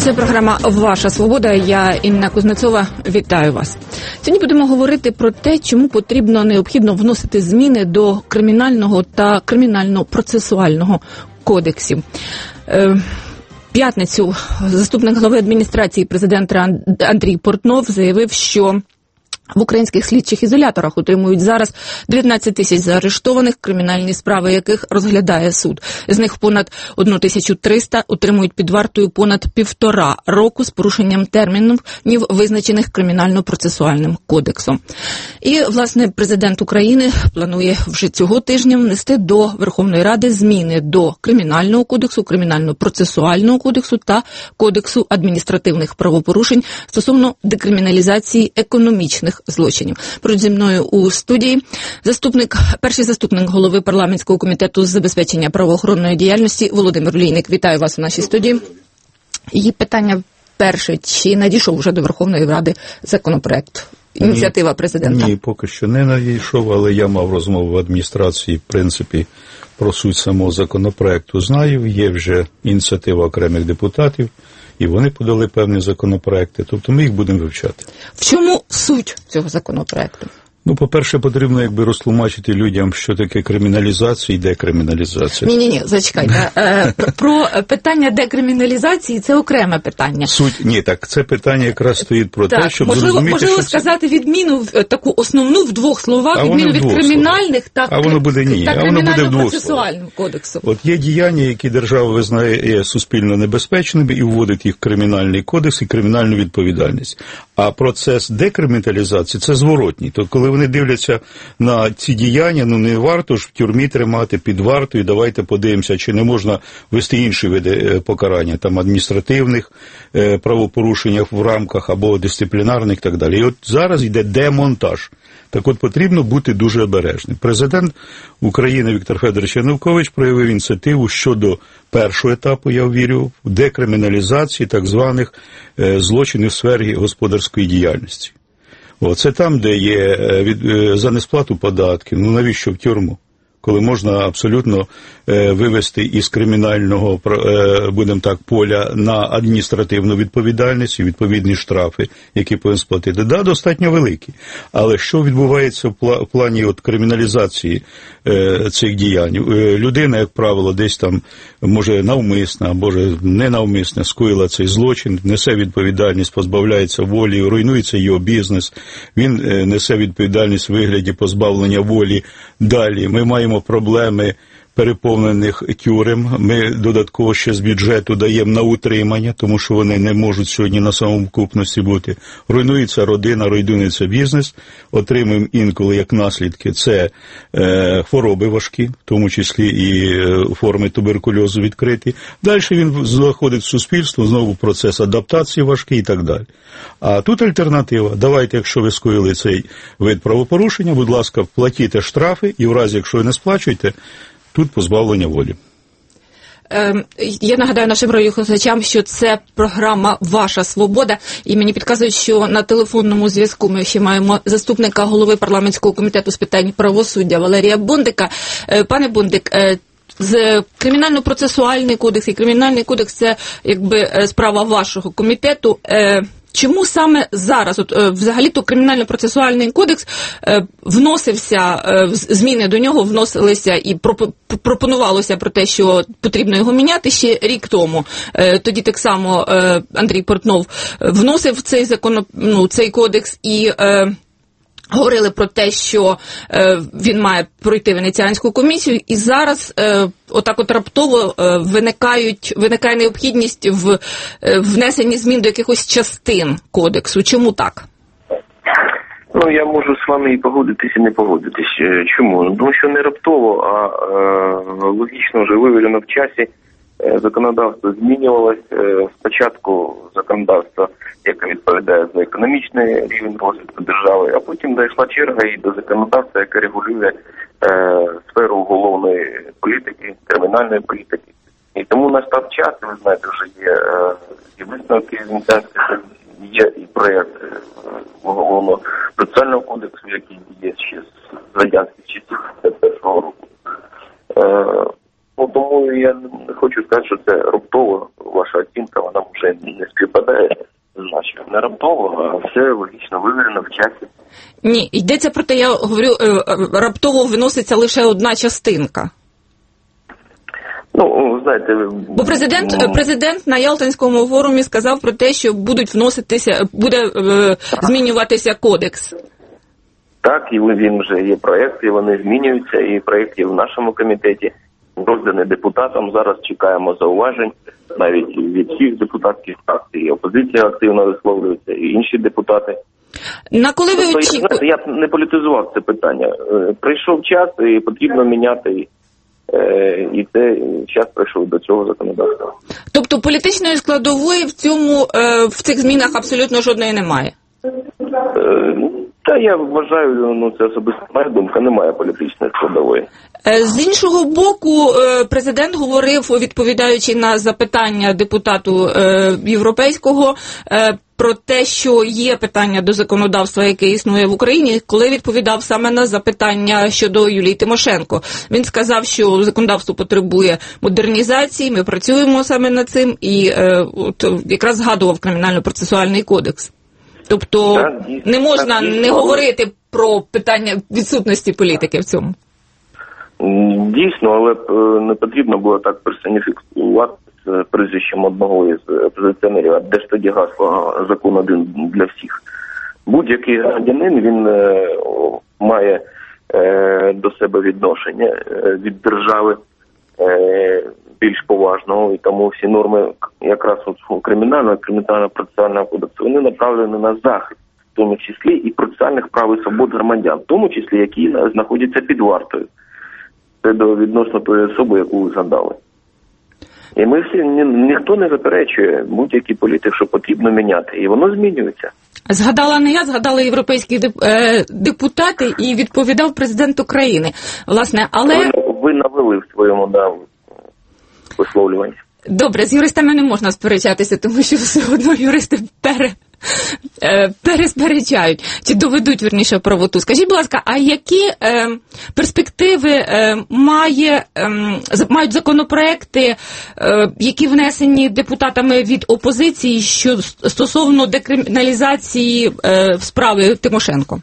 Це програма «Ваша свобода». Я Інна Кузнецова. Вітаю вас. Сьогодні будемо говорити про те, чому необхідно вносити зміни до Кримінального та Кримінально-процесуального кодексів. П'ятницю заступник глави адміністрації президента Андрій Портнов заявив, що в українських слідчих ізоляторах утримують зараз 19 тисяч заарештованих, кримінальні справи яких розглядає суд. З них понад 1300 утримують під вартою понад 1,5 року з порушенням термінів, визначених Кримінально-процесуальним кодексом. І, власне, президент України планує вже цього тижня внести до Верховної Ради зміни до Кримінального кодексу, Кримінально-процесуального кодексу та Кодексу адміністративних правопорушень стосовно декриміналізації економічних злочинів. Поруч зі мною у студії перший заступник голови парламентського комітету з забезпечення правоохоронної діяльності Володимир Олійник. Вітаю вас у нашій студії. І питання перше. Чи надійшов вже до Верховної Ради законопроект? Ініціатива президента? Ні, поки що не надійшов, але я мав розмову в адміністрації, в принципі, про суть самого законопроекту знаю. Є вже ініціатива окремих депутатів, і вони подали певні законопроекти, тобто ми їх будемо вивчати. В чому суть цього законопроекту? Ну, по-перше, потрібно розтлумачити людям, що таке криміналізація і декриміналізація. Ні, зачекайте. Про питання декриміналізації – це окреме питання. Це питання якраз стоїть про те, щоб зрозуміти, можливо сказати відміну, таку основну в двох словах, відміну від кримінальних та кримінально-процесуального кодексу. От є діяння, які держава визнає суспільно небезпечними і вводить їх в кримінальний кодекс і кримінальну відповідальність. А процес декриміналізації – це зворотній. Тобто, коли вони дивляться на ці діяння, не варто ж в тюрмі тримати під вартою, давайте подивимося, чи не можна вести інші види покарання, там адміністративних правопорушеннях в рамках або дисциплінарних і так далі. І от зараз йде демонтаж. Так от потрібно бути дуже обережним. Президент України Віктор Федорович Янукович проявив ініціативу щодо першого етапу, я вірю, декриміналізації так званих злочинів в сфері господарської діяльності. Це там, де є за несплату податків, навіщо в тюрму? Коли можна абсолютно вивести із кримінального, будемо так, поля на адміністративну відповідальність і відповідні штрафи, які повинен сплатити. Да, достатньо великі. Але що відбувається в плані криміналізації цих діянь? Людина, як правило, десь там, може навмисно, або ненавмисно скоїла цей злочин, несе відповідальність, позбавляється волі, руйнується його бізнес, він несе відповідальність в вигляді позбавлення волі. Далі ми маємо проблеми переповнених тюрем, ми додатково ще з бюджету даємо на утримання, тому що вони не можуть сьогодні на самокупності бути. Руйнується родина, руйнується бізнес, отримуємо інколи як наслідки це хвороби важкі, в тому числі і форми туберкульозу відкриті. Далі він заходить в суспільство, знову процес адаптації важкий і так далі. А тут альтернатива. Давайте, якщо ви скоїли цей вид правопорушення, будь ласка, платіть штрафи, і в разі, якщо ви не сплачуєте, тут позбавлення волі. Я нагадаю нашим радіослухачам, що це програма «Ваша свобода», і мені підказують, що на телефонному зв'язку ми ще маємо заступника голови парламентського комітету з питань правосуддя Валерія Бондика. Пане Бондик, Кримінально-процесуальний кодекс і Кримінальний кодекс – це справа вашого комітету. Чому саме зараз, взагалі-то Кримінально-процесуальний кодекс вносився, зміни до нього вносилися і пропонувалося про те, що потрібно його міняти ще рік тому. Тоді так само Андрій Портнов вносив цей кодекс і говорили про те, що він має пройти Венеціанську комісію, і зараз раптово виникає необхідність в внесенні змін до якихось частин кодексу. Чому так? Я можу з вами і погодитись, і не погодитись. Чому? Тому що не раптово, а логічно вже вивірено в часі. Законодавство змінювалось. Спочатку законодавство, яке відповідає за економічний рівень розвитку держави, а потім дійшла черга і до законодавства, яке регулює сферу уголовної політики, кримінальної політики. І тому настав час, ви знаєте, вже є і висновки з Венеціанської, є і проєкт уголовного процесуального кодексу, який є ще з радянських часів 1951 року. Тому я хочу сказати, що це раптово ваша оцінка, вона вже не співпадає з нашою. Не раптово, а все логічно вивірено в часі. Ні, йдеться про те, я говорю, раптово виноситься лише одна частинка. Ну, знаєте... Бо президент на Ялтинському форумі сказав про те, що буде змінюватися кодекс. Так, і він вже є проєкт, і вони змінюються, і проєкт є в нашому комітеті, розданий депутатам. Зараз чекаємо зауважень, навіть від всіх депутатських фракцій. І опозиція активно висловлюється, і інші депутати. На коли ви очікуєте? Я б не політизував це питання. Прийшов час, і потрібно міняти, і це час прийшов до цього законодавства. Тобто політичної складової в цих змінах абсолютно жодної немає? Та я вважаю, це особисто моя думка, немає політичної складової. З іншого боку, президент говорив, відповідаючи на запитання депутату європейського, про те, що є питання до законодавства, яке існує в Україні, коли відповідав саме на запитання щодо Юлії Тимошенко. Він сказав, що законодавство потребує модернізації, ми працюємо саме над цим, і якраз згадував Кримінально-процесуальний кодекс. Тобто не можна не говорити про питання відсутності політики в цьому. Дійсно, але не потрібно було так персоніфікувати з прізвищем одного із опозиціонерів. А де ж тоді гасло «Закон один для всіх»? Будь-який громадянин, він має до себе відношення від держави більш поважного, і тому всі норми якраз кримінально-процесуального кодексу, вони направлені на захист, в тому числі і процесуальних прав і свобод громадян, в тому числі, які знаходяться під вартою. Це відносно тої особи, яку ви згадали. І ми всі, ніхто не заперечує будь-який політик, що потрібно міняти, і воно змінюється. Згадала не я, згадали європейські депутати, і відповідав президент України. Власне, але... Ви навели в своєму висловлюванні. Добре, з юристами не можна сперечатися, тому що все одно юристи пересперечають, чи доведуть, вірніше, правоту. Скажіть, будь ласка, а які перспективи мають законопроекти, які внесені депутатами від опозиції стосовно декриміналізації справи Тимошенко?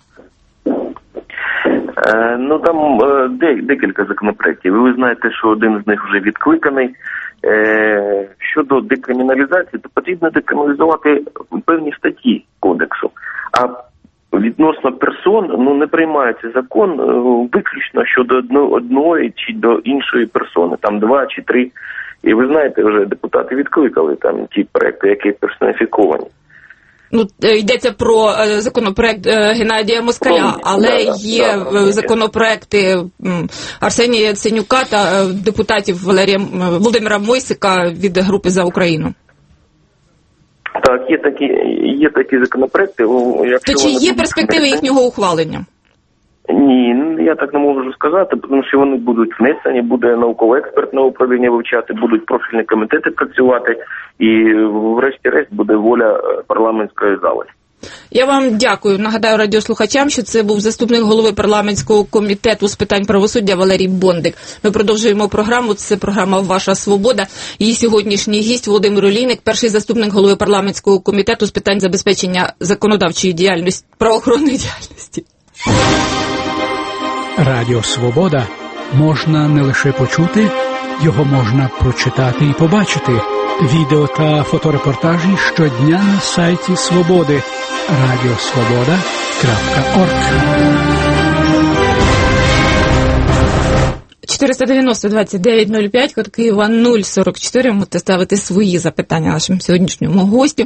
Там декілька законопроєктів. Ви знаєте, що один з них вже відкликаний. Щодо декриміналізації, то потрібно декриміналізувати певні статті кодексу. А відносно персон, не приймається закон виключно щодо одної чи до іншої персони, там 2 чи 3. І ви знаєте, вже депутати відкликали там ті проекти, які персоніфіковані. Йдеться про законопроект Геннадія Москаля, але є законопроекти Арсенія Яценюка та депутатів Володимира Мойсика від групи «За Україну». Так, є такі законопроекти. То чи є перспективи їхнього ухвалення? Ні, я так не можу сказати, тому що вони будуть внесені, буде науково-експертне управління вивчати, будуть профільні комітети працювати, і врешті-решт буде воля парламентської зали. Я вам дякую. Нагадаю радіослухачам, що це був заступник голови парламентського комітету з питань правосуддя Валерій Бондик. Ми продовжуємо програму. Це програма «Ваша свобода». Її сьогоднішній гість Володимир Олійник, перший заступник голови парламентського комітету з питань забезпечення законодавчої діяльності, правоохоронної діяльності. Радіо «Свобода» можна не лише почути, його можна прочитати і побачити. Відео та фоторепортажі щодня на сайті «Свободи» radiosvoboda.org. 490-2905, код Києва 044. Можете ставити свої запитання нашому сьогоднішньому гостю.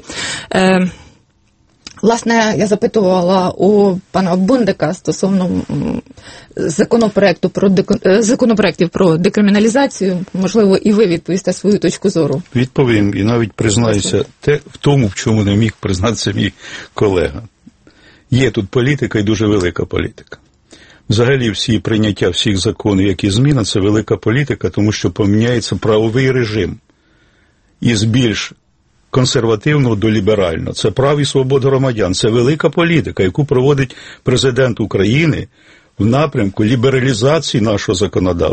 Власне, я запитувала у пана Бондика стосовно законопроектів про декриміналізацію. Можливо, і ви відповісте свою точку зору. Відповім і навіть признаюся в тому, в чому не міг признатися мій колега. Є тут політика і дуже велика політика. Взагалі всі прийняття всіх законів, які зміна, це велика політика, тому що поміняється правовий режим із більш консервативного до ліберального. Це прав і свобод громадян. Це велика політика, яку проводить президент України в напрямку лібералізації нашого законодавства.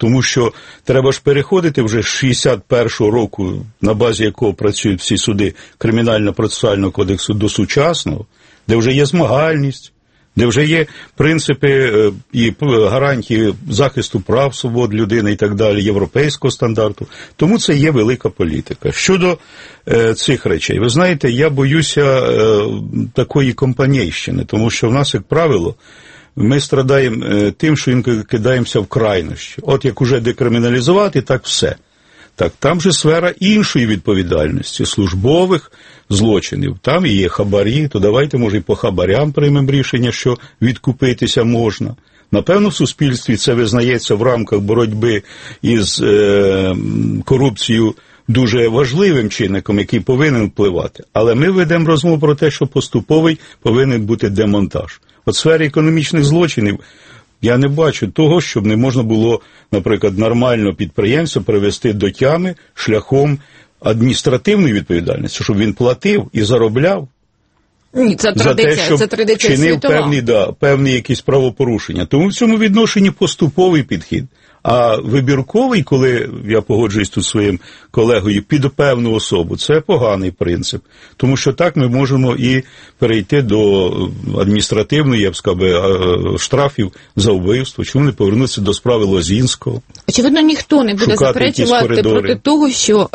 Тому що треба ж переходити вже з 61-го року, на базі якого працюють всі суди Кримінально-процесуального кодексу, до сучасного, де вже є змагальність, де вже є принципи і гарантії захисту прав, свобод людини і так далі, європейського стандарту. Тому це є велика політика. Щодо цих речей, ви знаєте, я боюся такої компанійщини, тому що в нас, як правило, ми страдаємо тим, що кидаємося в крайнощі. От як уже декриміналізувати, так все. Так, там же сфера іншої відповідальності, службових злочинів. Там і є хабарі, то давайте, може, і по хабарям приймемо рішення, що відкупитися можна. Напевно, в суспільстві це визнається в рамках боротьби із корупцією дуже важливим чинником, який повинен впливати. Але ми ведемо розмову про те, що поступовий повинен бути демонтаж. От в сфері економічних злочинів я не бачу того, щоб не можна було, наприклад, нормально підприємця привести до тями шляхом адміністративної відповідальності, щоб він платив і заробляв. Ні, це традиція, за те, щоб це традиція чинив світова. певні якісь правопорушення. Тому в цьому відношенні поступовий підхід. А вибірковий, коли я погоджуюсь тут зі своїм колегою, під певну особу, це поганий принцип. Тому що так ми можемо і перейти до адміністративної, я б сказав, штрафів за вбивство. Чому не повернутися до справи Лозінського? Очевидно, ніхто не буде заперечувати проти того, що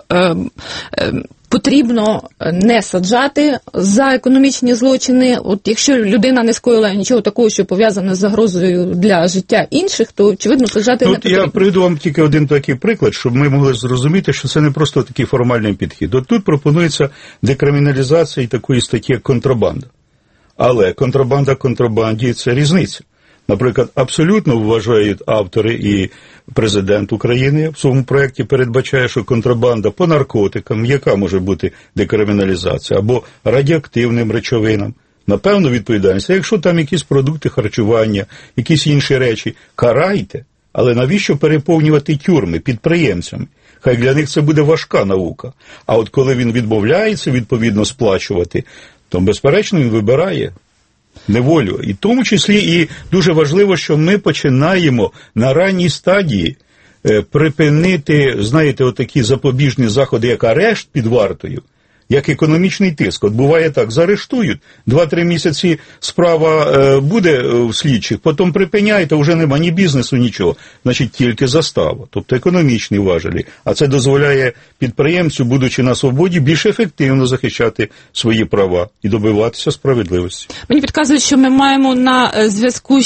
потрібно не саджати за економічні злочини. От якщо людина не скоїла нічого такого, що пов'язане з загрозою для життя інших, то, очевидно, саджати не потрібно. Я приведу вам тільки один такий приклад, щоб ми могли зрозуміти, що це не просто такий формальний підхід. От тут пропонується декриміналізація такої статті, як контрабанда. Але контрабанда контрабанді – це різниця. Наприклад, абсолютно вважають автори і президент України в своєму проєкті передбачає, що контрабанда по наркотикам, яка може бути декриміналізація, або радіоактивним речовинам, напевно, відповідальність. А якщо там якісь продукти харчування, якісь інші речі, карайте, але навіщо переповнювати тюрми підприємцями? Хай для них це буде важка наука. А от коли він відмовляється, відповідно, сплачувати, то, безперечно, він вибирає неволю. І в тому числі і дуже важливо, що ми починаємо на ранній стадії припинити, знаєте, отакі запобіжні заходи, як арешт під вартою, як економічний тиск. От буває так, заарештують, 2-3 місяці справа буде в слідчих, потім припиняють, а вже нема ні бізнесу, нічого. Значить, тільки застава, тобто економічні важелі. А це дозволяє підприємцю, будучи на свободі, більш ефективно захищати свої права і добиватися справедливості. Мені підказують, що ми маємо на зв'язку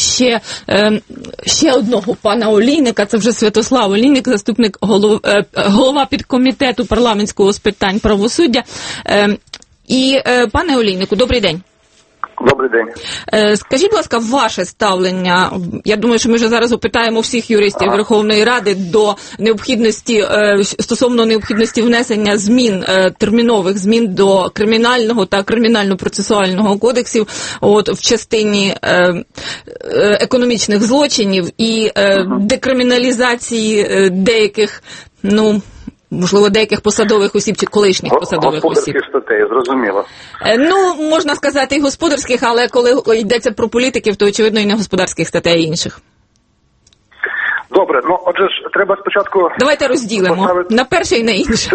ще одного пана Олійника, це вже Святослав Олійник, заступник голова підкомітету парламентського з питань правосуддя. І, пане Олійнику, добрий день. Добрий день. Скажіть, будь ласка, ваше ставлення, я думаю, що ми вже зараз опитаємо всіх юристів Верховної Ради до необхідності, стосовно необхідності внесення змін, термінових змін до Кримінального та Кримінально-процесуального кодексів в частині економічних злочинів і декриміналізації деяких, можливо, деяких посадових осіб чи колишніх посадових осіб. Господарських статей, зрозуміло. Можна сказати, і господарських, але коли йдеться про політиків, то, очевидно, і не господарських статей, а інших. Добре, отже ж, треба спочатку... Давайте розділимо на перше і на інше.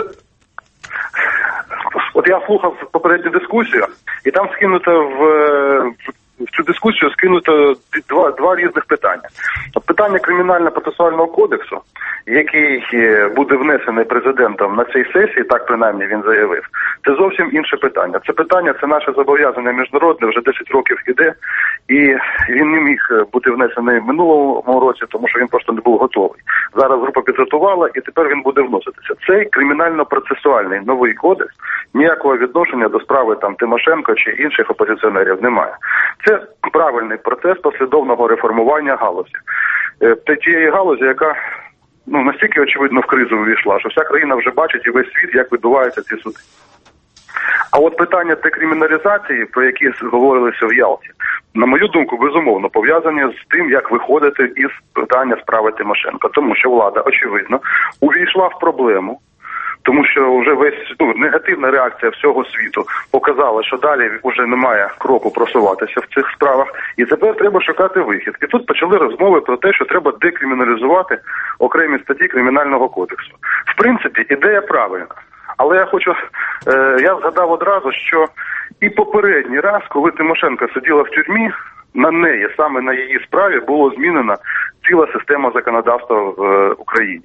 От я слухав попередню дискусію, і там скинуто в цю дискусію скинуто два різних питання. Питання Кримінально-процесуального кодексу, який буде внесений президентом на цій сесії, так принаймні він заявив, це зовсім інше питання. Це наше зобов'язання міжнародне, вже 10 років іде, і він не міг бути внесений в минулому році, тому що він просто не був готовий. Зараз група підготувала, і тепер він буде вноситися. Цей Кримінально-процесуальний новий кодекс ніякого відношення до справи Тимошенко чи інших опозиціонерів немає. Це правильний процес послідовного реформування галузі. Тієї галузі, яка настільки, очевидно, в кризу увійшла, що вся країна вже бачить і весь світ, як відбуваються ці суди. А от питання декриміналізації, про які говорилися в Ялті, на мою думку, безумовно, пов'язані з тим, як виходити із питання справи Тимошенко. Тому що влада, очевидно, увійшла в проблему Тому що вже негативна реакція всього світу показала, що далі вже немає кроку просуватися в цих справах, і тепер треба шукати вихід. І тут почали розмови про те, що треба декриміналізувати окремі статті Кримінального кодексу. В принципі, ідея правильна. Але я згадав одразу, що і попередній раз, коли Тимошенко сиділа в тюрмі, на неї, саме на її справі, було змінена ціла система законодавства в Україні.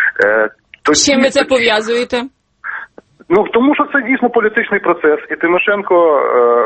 З чим ви це пов'язуєте? Тому що це дійсно політичний процес, і Тимошенко,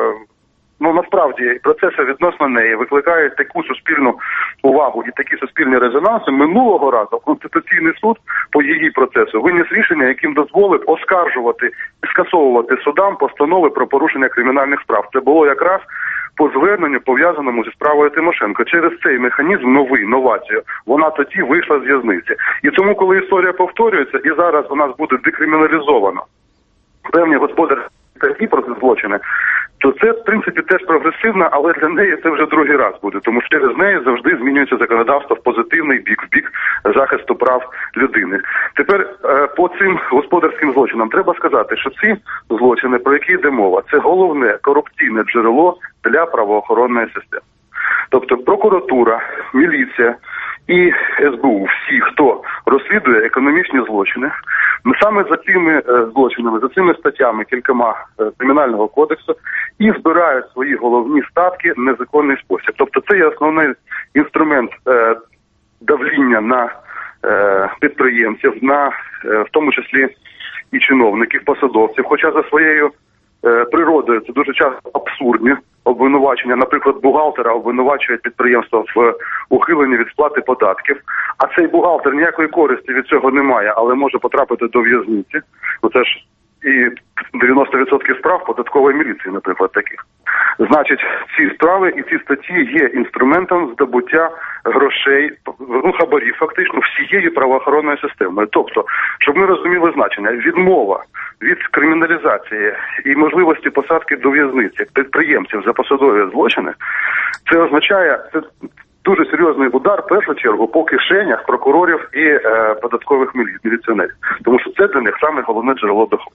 насправді, процеси відносно неї викликають таку суспільну увагу і такі суспільні резонанси. Минулого разу Конституційний суд по її процесу виніс рішення, яким дозволив оскаржувати і скасовувати судам постанови про порушення кримінальних справ. Це було якраз по зверненню, пов'язаному зі справою Тимошенко. Через цей механізм, новацію, вона тоді вийшла з в'язниці. І тому, коли історія повторюється, і зараз у нас буде декриміналізовано певні господарські статті про злочини, то це, в принципі, теж прогресивно, але для неї це вже другий раз буде, тому що через неї завжди змінюється законодавство в позитивний бік, в бік захисту прав людини. Тепер по цим господарським злочинам треба сказати, що ці злочини, про які йде мова, це головне корупційне джерело для правоохоронної системи. Тобто прокуратура, міліція і СБУ, всі, хто розслідує економічні злочини, саме за цими злочинами, за цими статтями кількома Кримінального кодексу, і збирають свої головні статки в незаконний спосіб. Тобто це є основний інструмент давління на підприємців, в тому числі і чиновників, посадовців, хоча за своєю природою це дуже часто абсурдні обвинувачення. Наприклад, бухгалтера обвинувачують підприємство в ухиленні від сплати податків, а цей бухгалтер ніякої користі від цього не має, але може потрапити до в'язниці. Це ж і 90% справ податкової міліції, наприклад, таких. Значить, ці справи і ці статті є інструментом здобуття грошей, хабарів, фактично, всієї правоохоронної системи. Тобто, щоб ми розуміли значення, відмова від криміналізації і можливості посадки до в'язниці підприємців за посадові злочини, це означає, це дуже серйозний удар, в першу чергу, по кишенях прокурорів і податкових міліціонерів. Тому що це для них саме головне джерело доходу.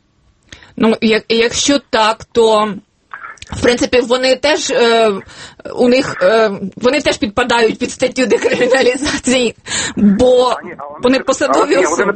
Якщо так, то в принципі вони теж підпадають під статтю декриміналізації, бо вони посадові особи.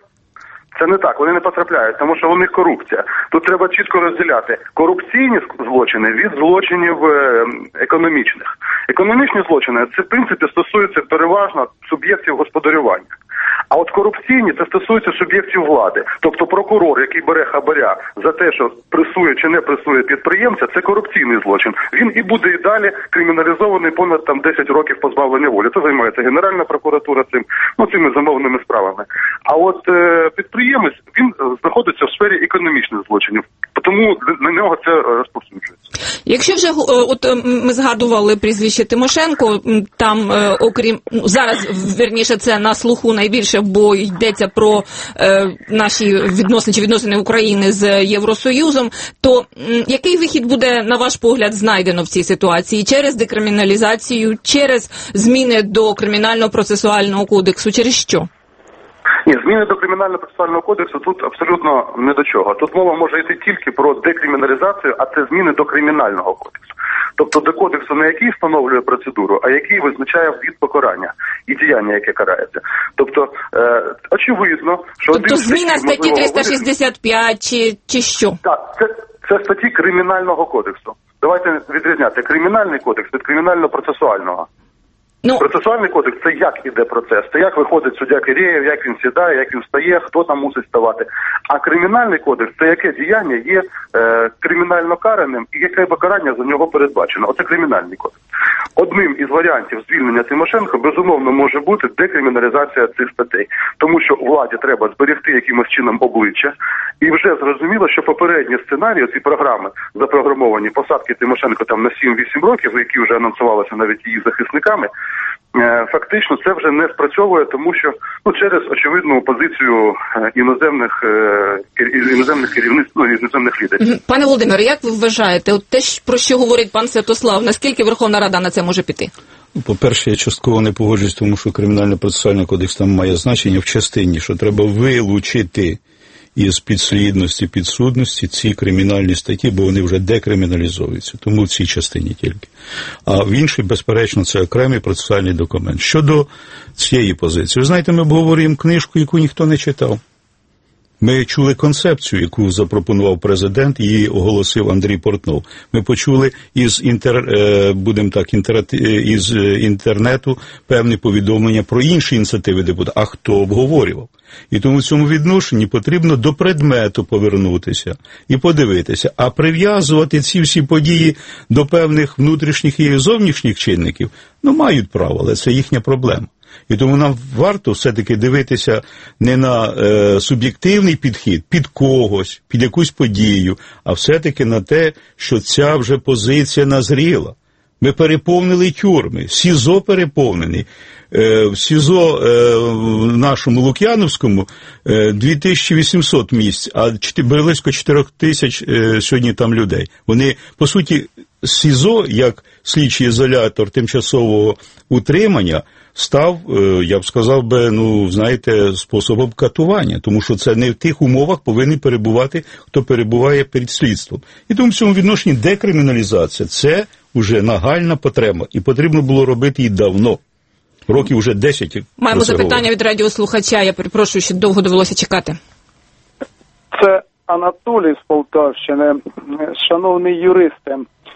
Це не так, вони не потрапляють, тому що у них корупція. Тут треба чітко розділяти корупційні злочини від злочинів економічних. Економічні злочини, це в принципі стосується переважно суб'єктів господарювання. А от корупційні, це стосується суб'єктів влади. Тобто прокурор, який бере хабаря за те, що пресує чи не пресує підприємця, це корупційний злочин. Він і буде і далі криміналізований понад 10 років позбавлення волі. Це займається Генеральна прокуратура цими замовними справами. А от підприємець, він знаходиться в сфері економічних злочинів. Тому на нього це розповсюджується. Якщо вже ми згадували прізвище Тимошенко, там окрім зараз, вірніше, це на слуху найбільше, бо йдеться про наші відносини України з Євросоюзом, то який вихід буде, на ваш погляд, знайдено в цій ситуації? Через декриміналізацію, через зміни до Кримінально-процесуального кодексу, через що? Ні, зміни до Кримінально-процесуального кодексу тут абсолютно не до чого. Тут мова може йти тільки про декриміналізацію, а це зміни до Кримінального кодексу. Тобто до кодексу не який встановлює процедуру, а який визначає вид покарання і діяння, яке карається. Тобто, очевидно, що... Тобто зміна статті 365 чи що? Так, це статті Кримінального кодексу. Давайте відрізняти Кримінальний кодекс від Кримінально-процесуального. Процесуальний кодекс – це як іде процес, це як виходить суддя Кирєєв, як він сідає, як він встає, хто там мусить ставати. А Кримінальний кодекс – це яке діяння є кримінально караним і яке покарання за нього передбачено. Оце Кримінальний кодекс. Одним із варіантів звільнення Тимошенко, безумовно, може бути декриміналізація цих статей. Тому що владі треба зберегти якимось чином обличчя. І вже зрозуміло, що попередні сценарії, ці програми запрограмовані, посадки Тимошенко там на 7-8 років, які вже анонсувалися навіть її захисниками, фактично це вже не спрацьовує, тому що через очевидну позицію іноземних керівництв, іноземних лідерів. Пане Володимире, як ви вважаєте, те, про що говорить пан Святослав, наскільки Верховна Рада на це може піти? По-перше, я частково не погоджуюсь, тому що Кримінально-процесуальний кодекс там має значення в частині, що треба вилучити із підслідності, підсудності ці кримінальні статті, бо вони вже декриміналізуються, тому в цій частині тільки. А в іншій, безперечно, це окремий процесуальний документ. Щодо цієї позиції, ви знаєте, ми обговорюємо книжку, яку ніхто не читав. Ми чули концепцію, яку запропонував президент, її оголосив Андрій Портнов. Ми почули із інтернету певні повідомлення про інші ініціативи депутатів. А хто обговорював? І тому в цьому відношенні потрібно до предмету повернутися і подивитися. А прив'язувати ці всі події до певних внутрішніх і зовнішніх чинників, мають право, але це їхня проблема. І тому нам варто все-таки дивитися не на суб'єктивний підхід, під когось, під якусь подію, а все-таки на те, що ця вже позиція назріла. Ми переповнили тюрми, СІЗО переповнений. В СІЗО в нашому Лук'яновському 2800 місць, а близько 4000 сьогодні там людей. Вони, по суті, СІЗО, як слідчий ізолятор тимчасового утримання, став, я б сказав би, способом катування, тому що це не в тих умовах повинен перебувати, хто перебуває перед слідством. І тому в цьому відношенні декриміналізація – це вже нагальна потреба, і потрібно було робити її давно. Років вже 10. Маємо запитання від радіослухача, я перепрошую, що довго довелося чекати. Це Анатолій з Полтавщини. Шановний юристе,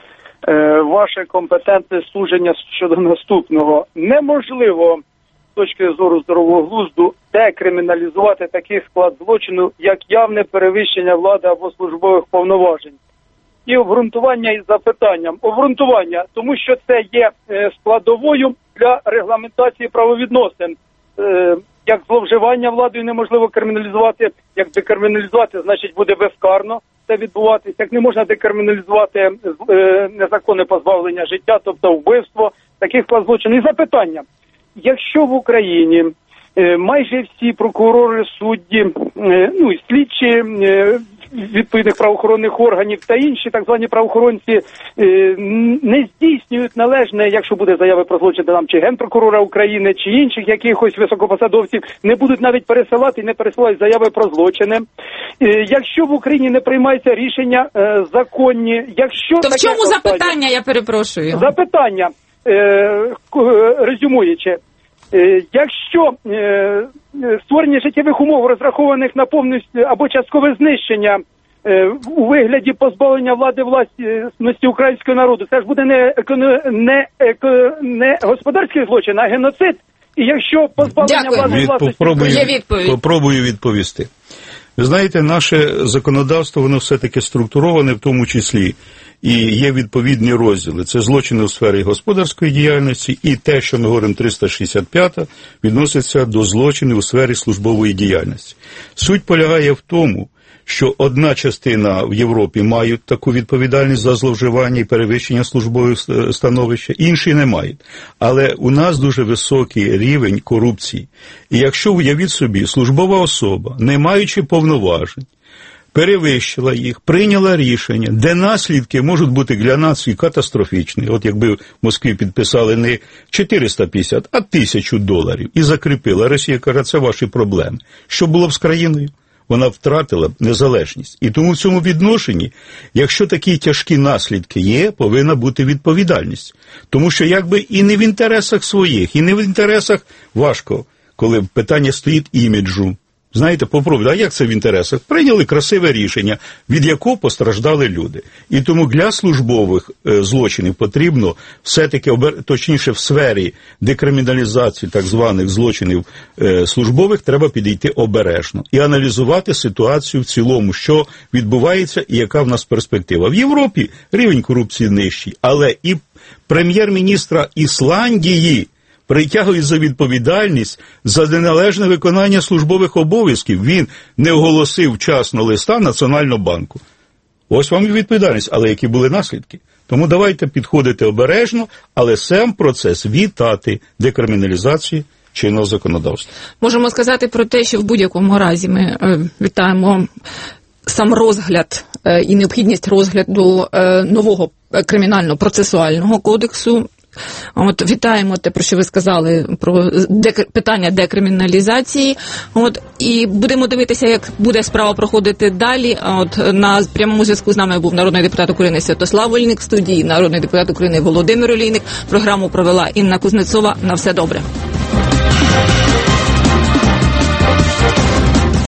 ваше компетентне судження щодо наступного. Неможливо, з точки зору здорового глузду, декриміналізувати такий склад злочину, як явне перевищення влади або службових повноважень. І обґрунтування із запитанням. Обґрунтування, тому що це є складовою для регламентації правовідносин. Як зловживання владою неможливо криміналізувати, як декриміналізувати, значить буде безкарно це відбуватися. Як не можна декриміналізувати незаконне позбавлення життя, тобто вбивство, таких склад злочинів. І запитання. Якщо в Україні майже всі прокурори, судді, слідчі відповідних правоохоронних органів та інші так звані правоохоронці не здійснюють належне, якщо буде заяви про злочин там чи Генпрокурора України, чи інших якихось високопосадовців, не будуть навіть пересилати і не пересилають заяви про злочини. Якщо в Україні не приймаються рішення законні, якщо... То в чому запитання, я перепрошую? Запитання, резюмуючи. Якщо створення життєвих умов, розрахованих на повністю або часткове знищення у вигляді позбавлення влади власності українського народу, це ж буде не господарський злочин, а геноцид. І якщо позбавлення влади власності... Попробую відповісти. Ви знаєте, наше законодавство, воно все-таки структуроване в тому числі, і є відповідні розділи. Це злочини у сфері господарської діяльності, і те, що ми говоримо 365-та, відноситься до злочинів у сфері службової діяльності. Суть полягає в тому, що одна частина в Європі мають таку відповідальність за зловживання і перевищення службових становища, інші не мають. Але у нас дуже високий рівень корупції. І якщо, уявіть собі, службова особа, не маючи повноважень, перевищила їх, прийняла рішення, де наслідки можуть бути для нації катастрофічні. От якби в Москві підписали не 450, а $1000 і закріпила. Росія каже, це ваші проблеми. Що було б з країною? Вона втратила незалежність. І тому в цьому відношенні, якщо такі тяжкі наслідки є, повинна бути відповідальність. Тому що якби і не в інтересах своїх, і не в інтересах важко, коли питання стоїть іміджу. Знаєте, попробуйте, а як це в інтересах? Прийняли красиве рішення, від якого постраждали люди. І тому для службових злочинів потрібно все-таки, точніше в сфері декриміналізації так званих злочинів службових, треба підійти обережно і аналізувати ситуацію в цілому, що відбувається і яка в нас перспектива. В Європі рівень корупції нижчий, але і прем'єр-міністра Ісландії притягують за відповідальність за неналежне виконання службових обов'язків. Він не оголосив вчасно листа Національного банку. Ось вам і відповідальність. Але які були наслідки? Тому давайте підходити обережно, але сам процес вітати декриміналізації чинного законодавства. Можемо сказати про те, що в будь-якому разі ми вітаємо сам розгляд і необхідність розгляду нового кримінально-процесуального кодексу, От, вітаємо те, про що ви сказали, про питання декриміналізації. От, і будемо дивитися, як буде справа проходити далі. От, на прямому зв'язку з нами був народний депутат України Святослав Вольник, в студії народний депутат України Володимир Олійник. Програму провела Інна Кузнецова. На все добре.